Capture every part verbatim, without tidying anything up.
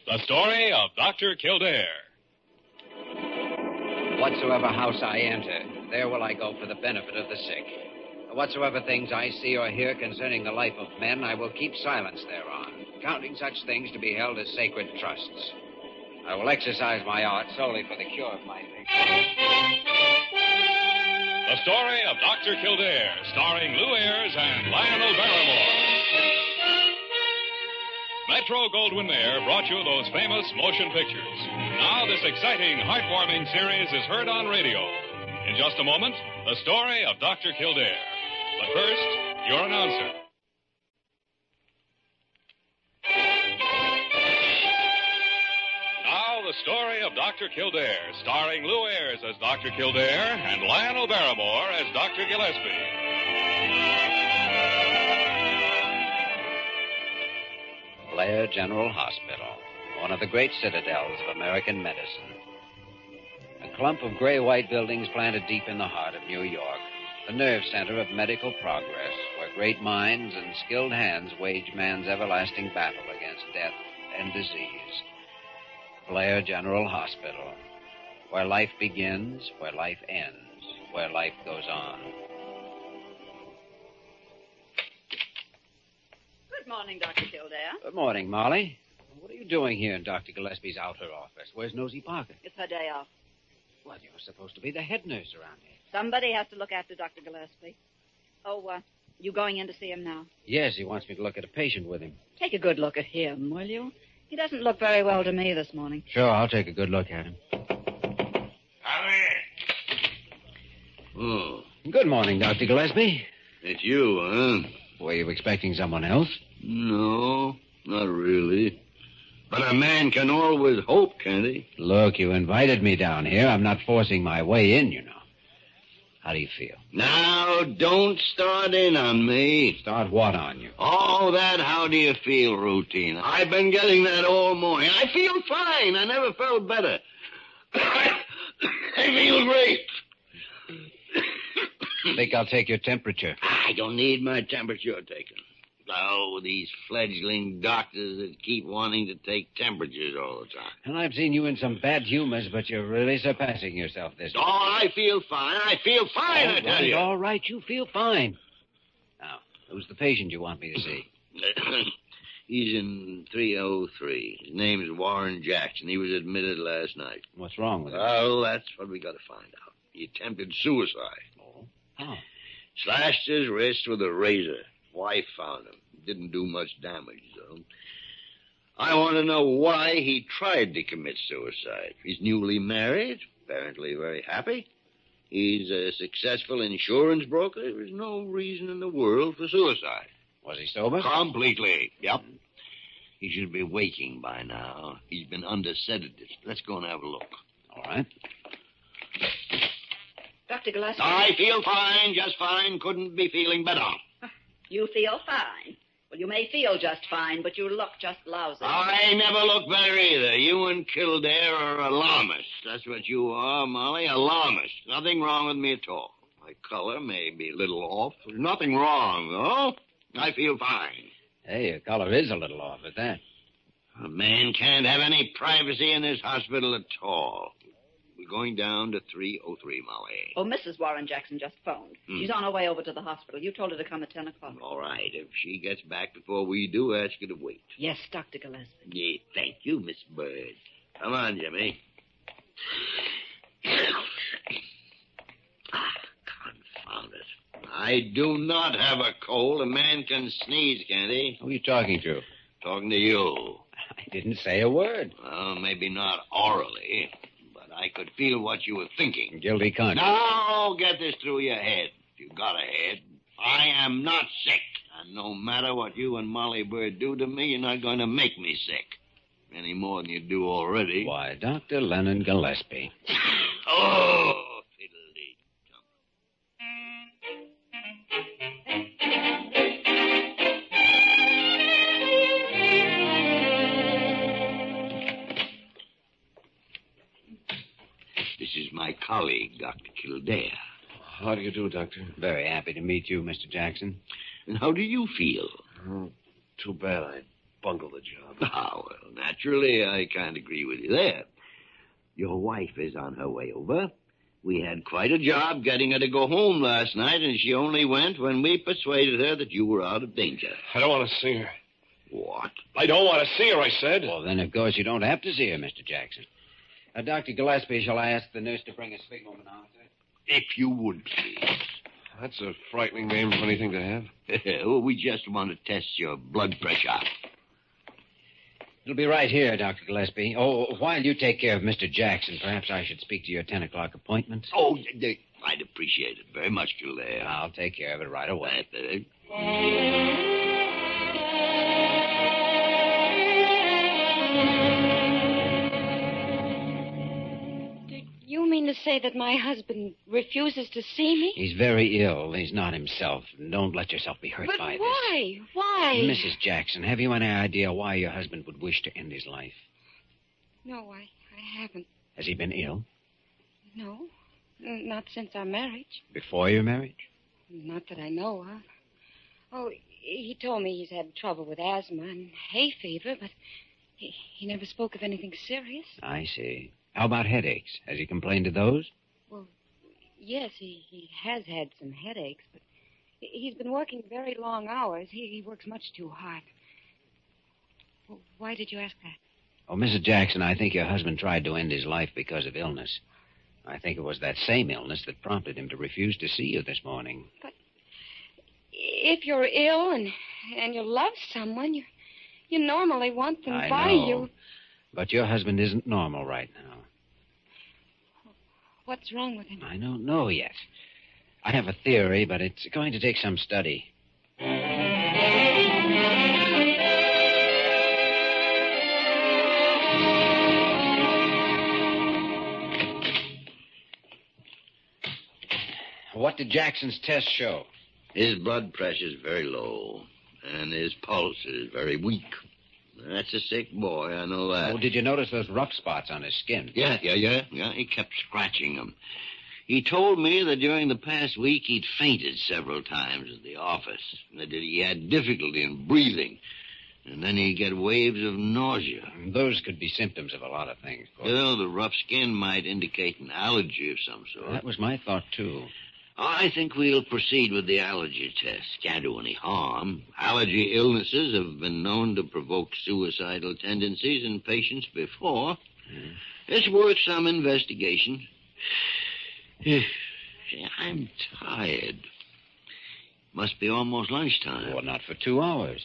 The story of Doctor Kildare. Whatsoever house I enter, there will I go for the benefit of the sick. Whatsoever things I see or hear concerning the life of men, I will keep silence thereon, counting such things to be held as sacred trusts. I will exercise my art solely for the cure of my patients. The story of Doctor Kildare, starring Lou Ayres and Lionel Barrymore. Metro Goldwyn Mayer brought you those famous motion pictures. Now this exciting, heartwarming series is heard on radio. In just a moment, the story of Doctor Kildare. But first, your announcer. Now the story of Doctor Kildare, starring Lou Ayres as Doctor Kildare and Lionel Barrymore as Doctor Gillespie. Blair General Hospital, one of the great citadels of American medicine. A clump of gray-white buildings planted deep in the heart of New York, the nerve center of medical progress, where great minds and skilled hands wage man's everlasting battle against death and disease. Blair General Hospital, where life begins, where life ends, where life goes on. Good morning, Doctor Kildare. Good morning, Molly. What are you doing here in Doctor Gillespie's outer office? Where's Nosy Parker? It's her day off. Well, you're supposed to be the head nurse around here. Somebody has to look after Doctor Gillespie. Oh, uh, you going in to see him now? Yes, he wants me to look at a patient with him. Take a good look at him, will you? He doesn't look very well to me this morning. Sure, I'll take a good look at him. Come in. Oh. Good morning, Doctor Gillespie. It's you, huh? Were you expecting someone else? No, not really. But a man can always hope, can't he? Look, you invited me down here. I'm not forcing my way in, you know. How do you feel? Now, don't start in on me. Start what on you? Oh, that how do you feel routine. I've been getting that all morning. I feel fine. I never felt better. I feel great. Think I'll take your temperature? I don't need my temperature taken. Oh, these fledgling doctors that keep wanting to take temperatures all the time. And I've seen you in some bad humors, but you're really surpassing yourself this Oh, time. I feel fine. I feel fine, all I tell right, you. All right, you feel fine. Now, who's the patient you want me to see? He's in three oh three. His name's Warren Jackson. He was admitted last night. What's wrong with him? Well, that's what we got to find out. He attempted suicide. Oh? How? Slashed his wrist with a razor. Wife found him. Didn't do much damage, though. I want to know why he tried to commit suicide. He's newly married, apparently very happy. He's a successful insurance broker. There's no reason in the world for suicide. Was he sober? Completely, yep. He should be waking by now. He's been under sedatives. Let's go and have a look. All right. Doctor Gillespie. I feel fine, just fine. Couldn't be feeling better. You feel fine. Well, you may feel just fine, but you look just lousy. I never look better either. You and Kildare are alarmists. That's what you are, Molly, alarmists. Nothing wrong with me at all. My color may be a little off. There's nothing wrong, though. I feel fine. Hey, your color is a little off at that. A man can't have any privacy in this hospital at all. We're going down to three oh three, Molly. Oh, Missus Warren Jackson just phoned. Hmm. She's on her way over to the hospital. You told her to come at ten o'clock. All right. If she gets back before we do, ask her to wait. Yes, Doctor Gillespie. Yeah, thank you, Miss Bird. Come on, Jimmy. Ah, confound it. I do not have a cold. A man can sneeze, can't he? Who are you talking to? Talking to you. I didn't say a word. Well, maybe not orally, but I could feel what you were thinking. Guilty conscience. Now, get this through your head. If you've got a head. I am not sick. And no matter what you and Molly Bird do to me, you're not going to make me sick. Any more than you do already. Why, Doctor Lennon Gillespie. Oh, fiddly. This is my colleague, Doctor Kildare. How do you do, Doctor? Very happy to meet you, Mister Jackson. And how do you feel? Oh, too bad I bungled the job. Ah, well, naturally. naturally, I can't agree with you there. Your wife is on her way over. We had quite a job getting her to go home last night, and she only went when we persuaded her that you were out of danger. I don't want to see her. What? I don't want to see her, I said. Well, then, of course, you don't have to see her, Mister Jackson. Uh, Doctor Gillespie, shall I ask the nurse to bring a sphygmomanometer? If you would, please. That's a frightening name for anything to have. Well, we just want to test your blood pressure. It'll be right here, Doctor Gillespie. Oh, while you take care of Mister Jackson, perhaps I should speak to your ten o'clock appointment. Oh, I'd appreciate it very much, Kildare. I'll take care of it right away. You mean to say that my husband refuses to see me? He's very ill. He's not himself. Don't let yourself be hurt but by why? this. Why? Why? Missus Jackson, have you any idea why your husband would wish to end his life? No, I, I haven't. Has he been ill? No, N- not since our marriage. Before your marriage? Not that I know of. Oh, he told me he's had trouble with asthma and hay fever, but he, he never spoke of anything serious. I see. How about headaches? Has he complained of those? Well, yes, he, he has had some headaches, but he- he's been working very long hours. He, he works much too hard. Well, why did you ask that? Oh, Missus Jackson, I think your husband tried to end his life because of illness. I think it was that same illness that prompted him to refuse to see you this morning. But if you're ill and and you love someone, you you normally want them I by know. you. But your husband isn't normal right now. What's wrong with him? I don't know yet. I have a theory, but it's going to take some study. What did Jackson's test show? His blood pressure's very low, and his pulse is very weak. That's a sick boy, I know that. Oh, did you notice those rough spots on his skin? Yeah, yeah, yeah, yeah. He kept scratching them. He told me that during the past week he'd fainted several times at the office, and that he had difficulty in breathing, and then he'd get waves of nausea. Those could be symptoms of a lot of things. Of course. Well, the rough skin might indicate an allergy of some sort. That was my thought, too. I think we'll proceed with the allergy test. Can't do any harm. Allergy illnesses have been known to provoke suicidal tendencies in patients before. Mm. It's worth some investigation. I'm tired. Must be almost lunchtime. Well, not for two hours.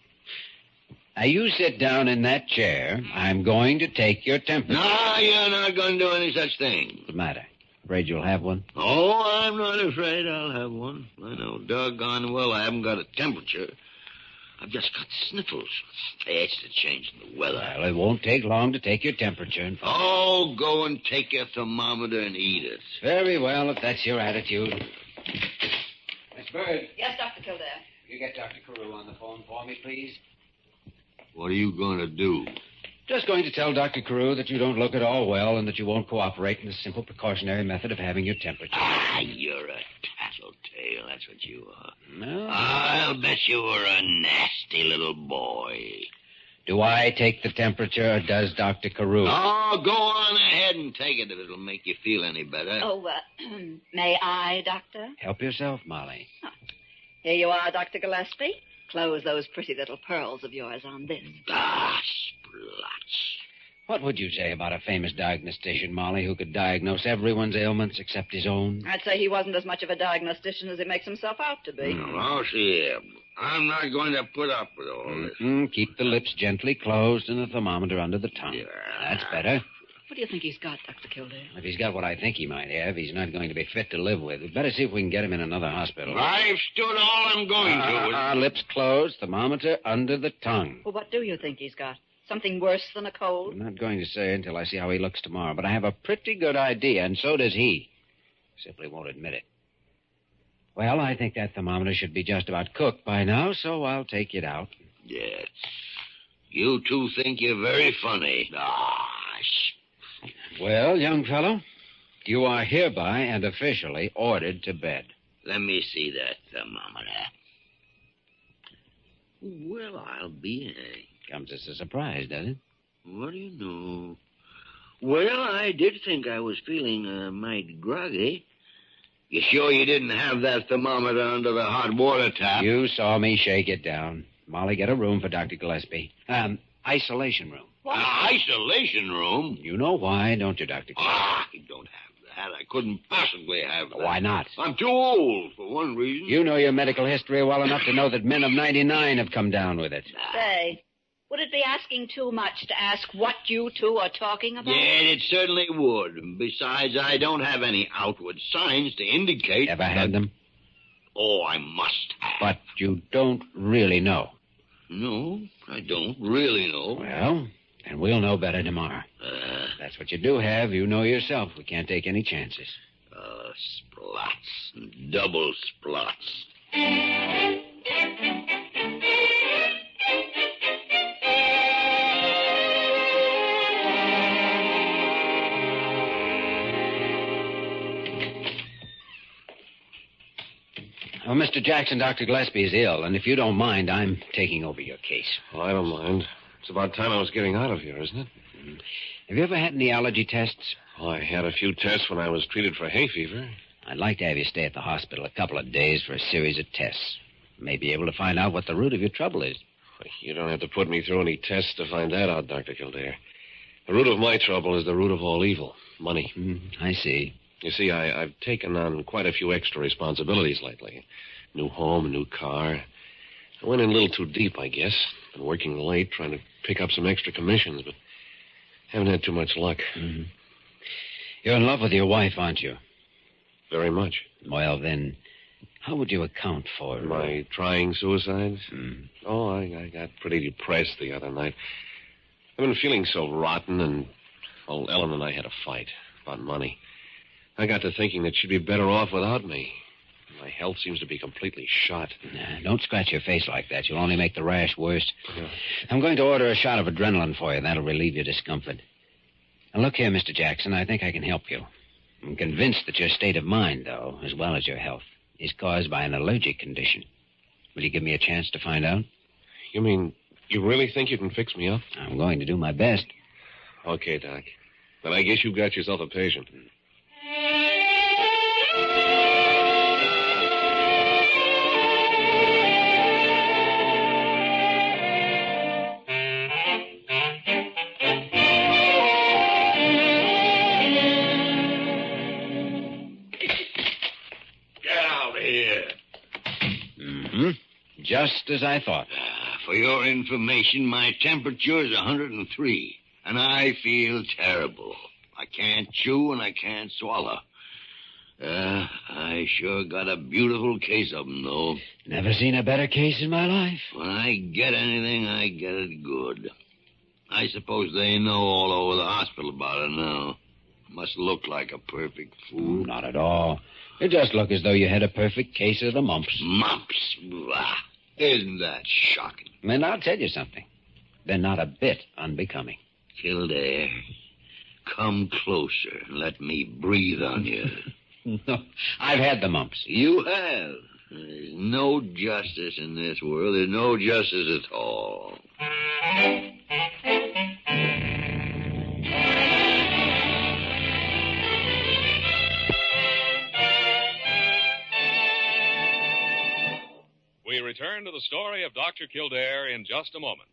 Now, you sit down in that chair. I'm going to take your temperature. No, you're not going to do any such thing. What's the matter? Afraid you'll have one? Oh, I'm not afraid I'll have one. I know doggone well I haven't got a temperature. I've just got sniffles. It's the change in the weather. Well, it won't take long to take your temperature. And oh, go and take your thermometer and eat it. Very well, if that's your attitude. Miss Bird. Yes, Doctor Kildare. You get Doctor Carew on the phone for me, please. What are you going to do? Just going to tell Doctor Carew that you don't look at all well and that you won't cooperate in the simple precautionary method of having your temperature. Ah, you're a tattletale. That's what you are. No. I'll bet you were a nasty little boy. Do I take the temperature or does Doctor Carew? Oh, go on ahead and take it if it'll make you feel any better. Oh, uh, may I, Doctor? Help yourself, Molly. Oh. Here you are, Doctor Gillespie. Close those pretty little pearls of yours on this. Ah, splots. What would you say about a famous diagnostician, Molly, who could diagnose everyone's ailments except his own? I'd say he wasn't as much of a diagnostician as he makes himself out to be. Oh, see here. I'm not going to put up with all this. Mm-hmm. Keep the lips gently closed and the thermometer under the tongue. Yeah. That's better. What do you think he's got, Doctor Kildare? If he's got what I think he might have, he's not going to be fit to live with. We'd better see if we can get him in another hospital. I've stood all I'm going uh, to. Uh, lips closed, thermometer under the tongue. Well, what do you think he's got? Something worse than a cold? I'm not going to say until I see how he looks tomorrow, but I have a pretty good idea, and so does he. Simply won't admit it. Well, I think that thermometer should be just about cooked by now, so I'll take it out. Yes. You two think you're very funny. Ah, Well, young fellow, you are hereby and officially ordered to bed. Let me see that thermometer. Well, I'll be hanged. Comes as a surprise, does it? What do you know? Well, I did think I was feeling uh, mighty groggy. You sure you didn't have that thermometer under the hot water tap? You saw me shake it down. Molly, get a room for Doctor Gillespie. Um, isolation room. What? An isolation room? You know why, don't you, Doctor Gillespie? Ah, I don't have that. I couldn't possibly have that. Why not? I'm too old, for one reason. You know your medical history well enough to know that men of ninety-nine have come down with it. Say, would it be asking too much to ask what you two are talking about? Yeah, it certainly would. Besides, I don't have any outward signs to indicate... Ever had them? Oh, I must have. But you don't really know. No, I don't really know. Well, then we'll know better tomorrow. Uh, That's what you do have. You know yourself. We can't take any chances. uh, splots. Double splots. Well, Mister Jackson, Doctor Gillespie is ill, and if you don't mind, I'm taking over your case. Well, I don't mind. It's about time I was getting out of here, isn't it? Have you ever had any allergy tests? Oh, I had a few tests when I was treated for hay fever. I'd like to have you stay at the hospital a couple of days for a series of tests. May be able to find out what the root of your trouble is. You don't have to put me through any tests to find that out, Doctor Kildare. The root of my trouble is the root of all evil, money. Mm, I see. You see, I, I've taken on quite a few extra responsibilities lately. New home, a new car. I went in a little too deep, I guess. Been working late, trying to pick up some extra commissions, but haven't had too much luck. Mm-hmm. You're in love with your wife, aren't you? Very much. Well, then, how would you account for... My trying suicides? Mm. Oh, I, I got pretty depressed the other night. I've been feeling so rotten, and, well, Ellen and I had a fight about money. I got to thinking that she'd be better off without me. My health seems to be completely shot. Nah, don't scratch your face like that. You'll only make the rash worse. Yeah. I'm going to order a shot of adrenaline for you. That'll relieve your discomfort. Now, look here, Mister Jackson. I think I can help you. I'm convinced that your state of mind, though, as well as your health, is caused by an allergic condition. Will you give me a chance to find out? You mean you really think you can fix me up? I'm going to do my best. Okay, Doc. Then I guess you've got yourself a patient. Just as I thought. Uh, for your information, my temperature is one hundred three, and I feel terrible. I can't chew and I can't swallow. Uh, I sure got a beautiful case of them, though. Never seen a better case in my life. When I get anything, I get it good. I suppose they know all over the hospital about it now. Must look like a perfect fool. Not at all. You just look as though you had a perfect case of the mumps. Mumps? Blah. Isn't that shocking? And I'll tell you something. They're not a bit unbecoming. Kildare, come closer and let me breathe on you. No, I've had the mumps. You have. There's no justice in this world. There's no justice at all. We return to the story of Doctor Kildare in just a moment.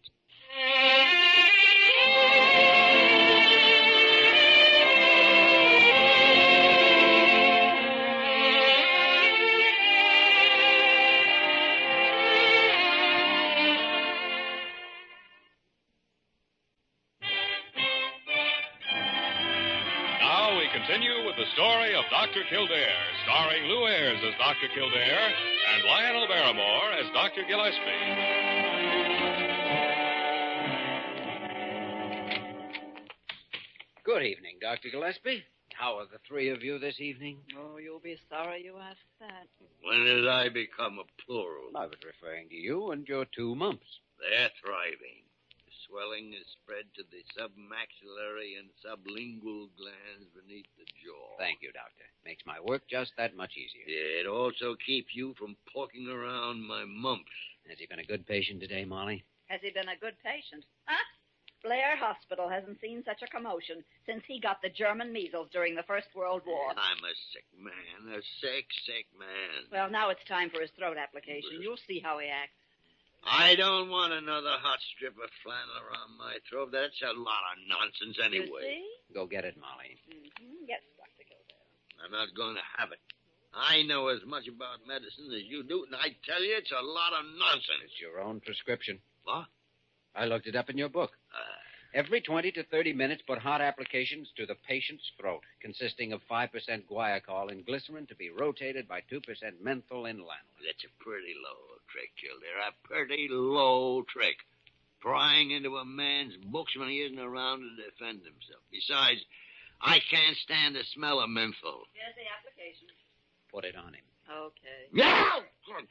Now we continue with the story of Doctor Kildare, starring Lou Ayres as Doctor Kildare and Lionel Barrymore as Doctor Gillespie. Good evening, Doctor Gillespie. How are the three of you this evening? Oh, you'll be sorry you asked that. When did I become a plural? I was referring to you and your two mumps. They're thriving. The swelling is spread to the submaxillary and sublingual glands beneath the jaw. Thank you, Doctor. Makes my work just that much easier. Yeah, it also keeps you from poking around my mumps. Has he been a good patient today, Molly? Has he been a good patient? Huh? Blair Hospital hasn't seen such a commotion since he got the German measles during the First World War. I'm a sick man, a sick, sick man. Well, now it's time for his throat application. You'll see how he acts. I don't want another hot strip of flannel around my throat. That's a lot of nonsense anyway. You see? Go get it, Molly. Mm-hmm. Yes, Doctor Kildare. I'm not going to have it. I know as much about medicine as you do, and I tell you, it's a lot of nonsense. It's your own prescription. What? I looked it up in your book. Uh, Every twenty to thirty minutes, put hot applications to the patient's throat, consisting of five percent guaiacol in glycerin to be rotated by two percent menthol in lanolin. that's a pretty low trick, Kildare. A pretty low trick. Prying into a man's books when he isn't around to defend himself. Besides, I can't stand the smell of menthol. Here's the application. Put it on him. Okay. No!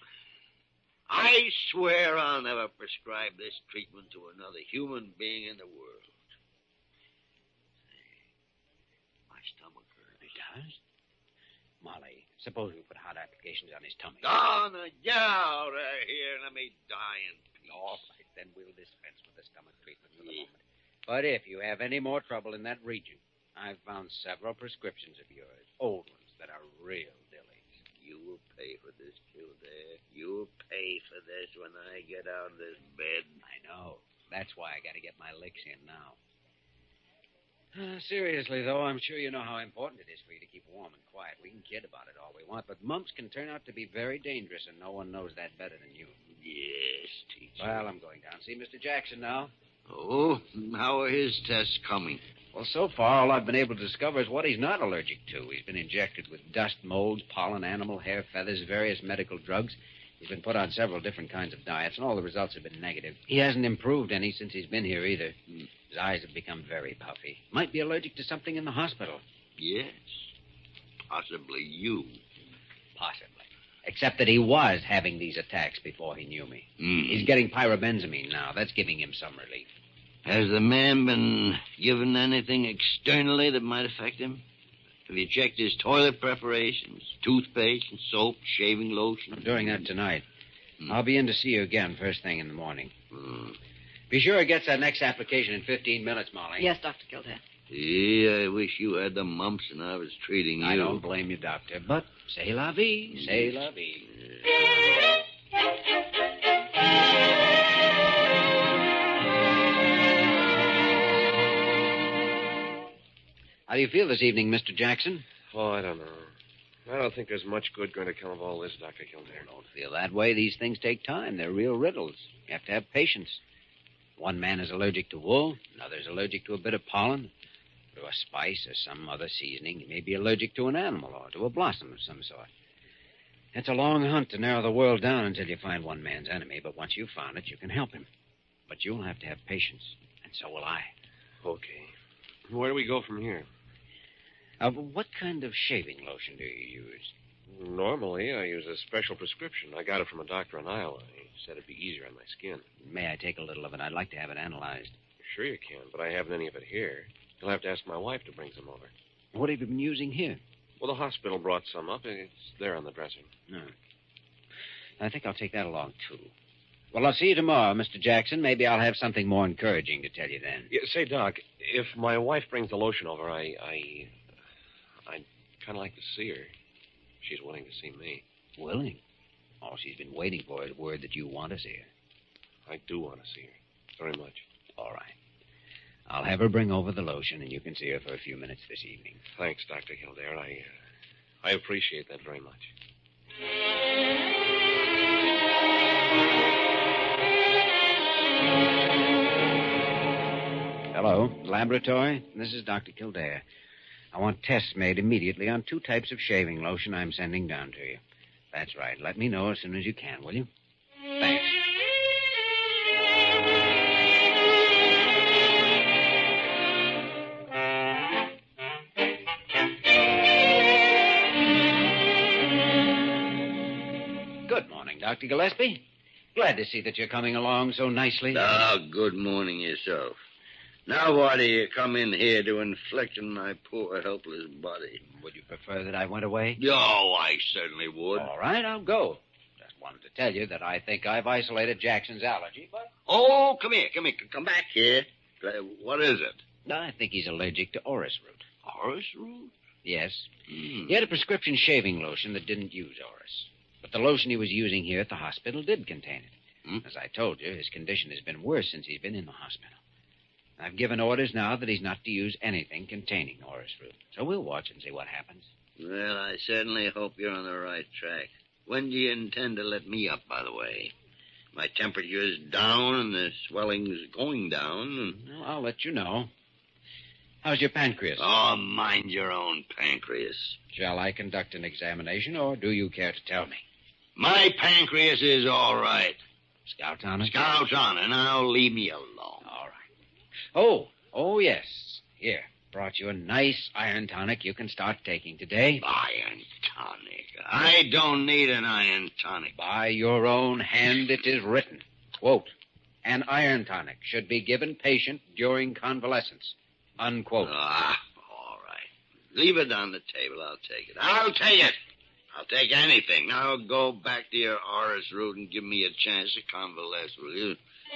I swear I'll never prescribe this treatment to another human being in the world. My stomach hurts. It does? Molly, suppose we put hot applications on his tummy. Oh, no, get out of here. Let me die in peace. All right, then we'll dispense with the stomach treatment for the moment. But if you have any more trouble in that region, I've found several prescriptions of yours, old ones that are real dillies. You will pay for this, Kildare. You'll pay for this when I get out of this bed. I know. That's why I got to get my licks in now. Uh, seriously, though, I'm sure you know how important it is for you to keep warm and quiet. We can kid about it all we want, but mumps can turn out to be very dangerous, and no one knows that better than you. Yes, teacher. Well, I'm going down. See Mister Jackson now. Oh, how are his tests coming? Well, so far, all I've been able to discover is what he's not allergic to. He's been injected with dust, molds, pollen, animal hair, feathers, various medical drugs. He's been put on several different kinds of diets, and all the results have been negative. He hasn't improved any since he's been here either. His eyes have become very puffy. Might be allergic to something in the hospital. Yes. Possibly you. Possibly. Except that he was having these attacks before he knew me. Mm. He's getting pyrobenzamine now. That's giving him some relief. Has the man been given anything externally that might affect him? Have you checked his toilet preparations, toothpaste and soap, shaving lotion? I'm doing that tonight. Mm. I'll be in to see you again first thing in the morning. Mm. Be sure he gets that next application in fifteen minutes, Molly. Yes, Doctor Kildare. Yeah, I wish you had the mumps and I was treating you. I don't blame you, Doctor, but c'est la vie, c'est la vie. How do you feel this evening, Mister Jackson? Oh, I don't know. I don't think there's much good going to come of all this, Doctor Kildare. Don't feel that way. These things take time. They're real riddles. You have to have patience. One man is allergic to wool, another's allergic to a bit of pollen, to a spice or some other seasoning. He may be allergic to an animal or to a blossom of some sort. It's a long hunt to narrow the world down until you find one man's enemy, but once you've found it, you can help him. But you'll have to have patience, and so will I. Okay. Where do we go from here? Uh, what kind of shaving lotion do you use? Normally, I use a special prescription. I got it from a doctor in Iowa. He said it'd be easier on my skin. May I take a little of it? I'd like to have it analyzed. Sure you can, but I haven't any of it here. You'll have to ask my wife to bring some over. What have you been using here? Well, the hospital brought some up. It's there on the dresser. No. I think I'll take that along, too. Well, I'll see you tomorrow, Mister Jackson. Maybe I'll have something more encouraging to tell you then. Yeah, say, Doc, if my wife brings the lotion over, I, I, I'd kind of like to see her. She's willing to see me. Willing? All she's been waiting for is word that you want to see her. I do want to see her. Very much. All right. I'll have her bring over the lotion, and you can see her for a few minutes this evening. Thanks, Doctor Kildare. I, uh, I appreciate that very much. Hello, laboratory. This is Doctor Kildare. I want tests made immediately on two types of shaving lotion I'm sending down to you. That's right. Let me know as soon as you can, will you? Thanks. Good morning, Doctor Gillespie. Glad to see that you're coming along so nicely. Ah, good morning yourself. Now why do you come in here to inflict on my poor, helpless body? Would you prefer that I went away? Oh, I certainly would. All right, I'll go. Just wanted to tell you that I think I've isolated Jackson's allergy, but... Oh, come here, come here. Come back here. Uh, what is it? I think he's allergic to orris root. Orris root? Yes. Hmm. He had a prescription shaving lotion that didn't use orris. But the lotion he was using here at the hospital did contain it. Hmm? As I told you, his condition has been worse since he's been in the hospital. I've given orders now that he's not to use anything containing orris root. So we'll watch and see what happens. Well, I certainly hope you're on the right track. When do you intend to let me up, by the way? My temperature's down and the swelling's going down. And... Well, I'll let you know. How's your pancreas? Oh, mind your own pancreas. Shall I conduct an examination, or do you care to tell me? My pancreas is all right. Scout on it? Scout on it. Now leave me alone. All right. Oh, oh, yes. Here, brought you a nice iron tonic you can start taking today. Iron tonic. I don't need an iron tonic. By your own hand it is written. Quote, an iron tonic should be given patient during convalescence. Unquote. Ah, all right. Leave it on the table. I'll take it. I'll take it. I'll take anything. Now go back to your orris root and give me a chance to convalesce, will you?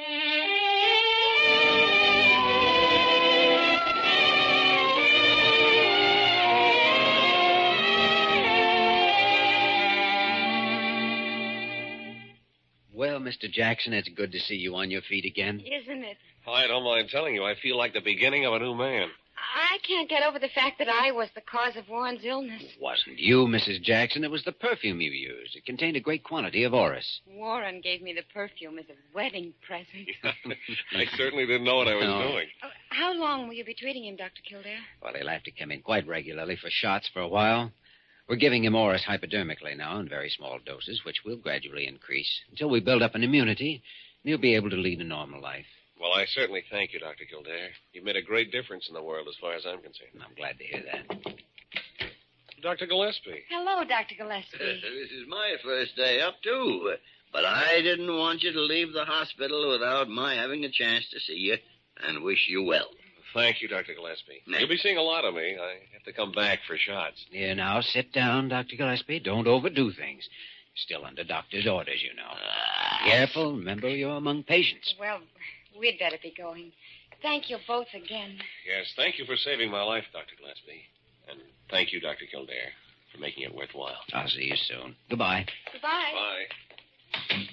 Well, Mister Jackson, it's good to see you on your feet again. Isn't it? I don't mind telling you, I feel like the beginning of a new man. I can't get over the fact that I was the cause of Warren's illness. It wasn't you, Missus Jackson. It was the perfume you used. It contained a great quantity of orris. Warren gave me the perfume as a wedding present. I certainly didn't know what I was No. doing. Oh, how long will you be treating him, Doctor Kildare? Well, he'll have to come in quite regularly for shots for a while. We're giving him orris hypodermically now in very small doses, which will gradually increase until we build up an immunity, and he'll be able to lead a normal life. Well, I certainly thank you, Doctor Kildare. You've made a great difference in the world as far as I'm concerned. I'm glad to hear that. Doctor Gillespie. Hello, Doctor Gillespie. This is my first day up, too. But I didn't want you to leave the hospital without my having a chance to see you and wish you well. Thank you, Doctor Gillespie. Nice. You'll be seeing a lot of me. I have to come back for shots. Here, now, sit down, Doctor Gillespie. Don't overdo things. Still under doctor's orders, you know. Ah. Careful. Remember, you're among patients. Well, we'd better be going. Thank you both again. Yes, thank you for saving my life, Doctor Gillespie. And thank you, Doctor Kildare, for making it worthwhile. I'll see you soon. Goodbye. Goodbye. Bye.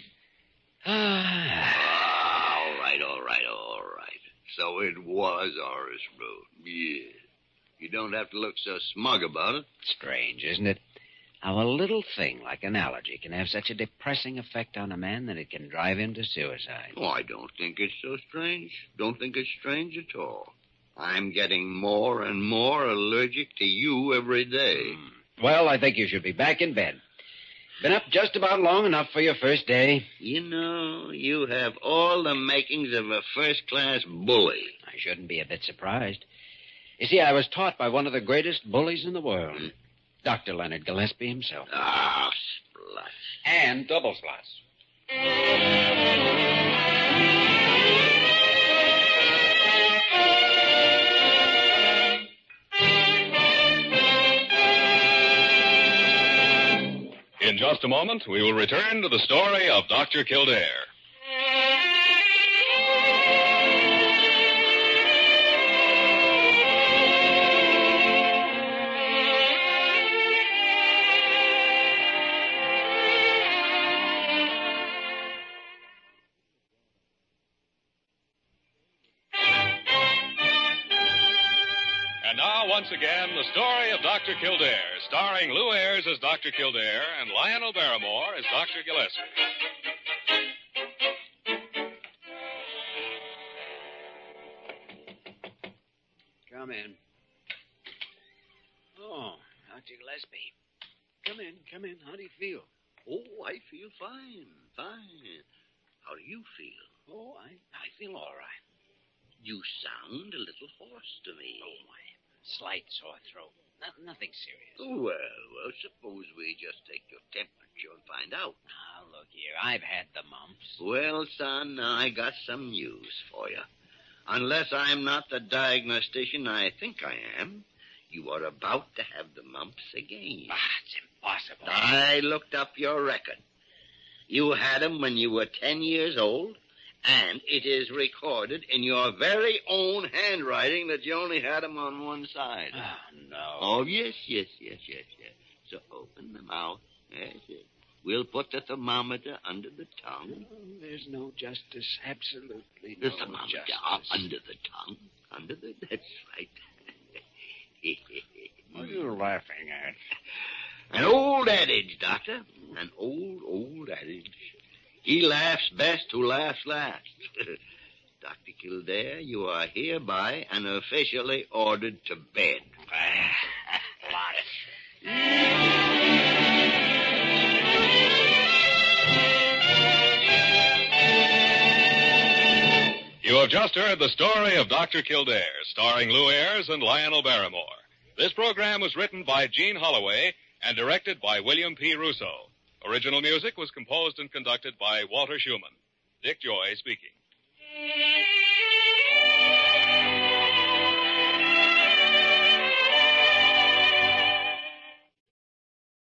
Ah, all right, all right, all right. So it was orris root. Yeah. You don't have to look so smug about it. strange, isn't it? How a little thing like an allergy can have such a depressing effect on a man that it can drive him to suicide. Oh, I don't think it's so strange. Don't think it's strange at all. I'm getting more and more allergic to you every day. Hmm. Well, I think you should be back in bed. Been up just about long enough for your first day. You know, you have all the makings of a first-class bully. I shouldn't be a bit surprised. You see, I was taught by one of the greatest bullies in the world, Hmm. Doctor Leonard Gillespie himself. Ah, splush. And double slots. In just a moment, we will return to the story of Doctor Kildare. And now, once again, the story of Doctor Kildare, starring Lou Ayres as Doctor Kildare and Lionel Barrymore as Doctor Gillespie. Come in. Oh, Doctor Gillespie. Come in, come in. How do you feel? Oh, I feel fine, fine. How do you feel? Oh, I, I feel all right. You sound a little hoarse to me. Oh, my slight sore throat. No, nothing serious. Oh, well, well, suppose we just take your temperature and find out. Now, look here. I've had the mumps. Well, son, I got some news for you. Unless I'm not the diagnostician I think I am, you are about to have the mumps again. Ah, it's impossible. I looked up your record. You had 'em when you were ten years old, And it is recorded in your very own handwriting that you only had 'em on one side. Oh, no. Oh, yes, yes, yes, yes, yes. So open the mouth. Yes, yes. We'll put the thermometer under the tongue. Oh, there's no justice. Absolutely The no thermometer justice. up under the tongue. Under the... That's right. What are you laughing at? An old adage, Doctor. An old, old adage. He laughs best who laughs last. Doctor Kildare, you are hereby and officially ordered to bed. You have just heard the story of Doctor Kildare, starring Lou Ayres and Lionel Barrymore. This program was written by Gene Holloway and directed by William P. Russo. Original music was composed and conducted by Walter Schumann. Dick Joy speaking.